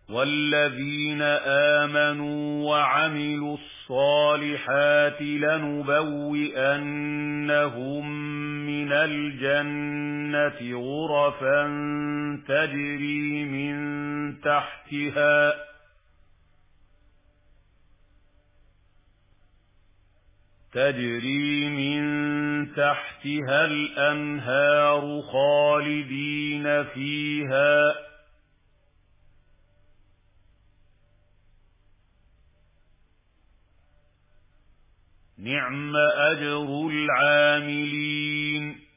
وَالَّذِينَ آمَنُوا وَعَمِلُوا الصَّالِحَاتِ لَنُبَوِّئَنَّهُم مِّنَ الْجَنَّةِ غُرَفًا تَجْرِي مِن تَحْتِهَا الْأَنْهَارُ خَالِدِينَ فِيهَا ۚ نِعْمَ أَجْرُ الْعَامِلِينَ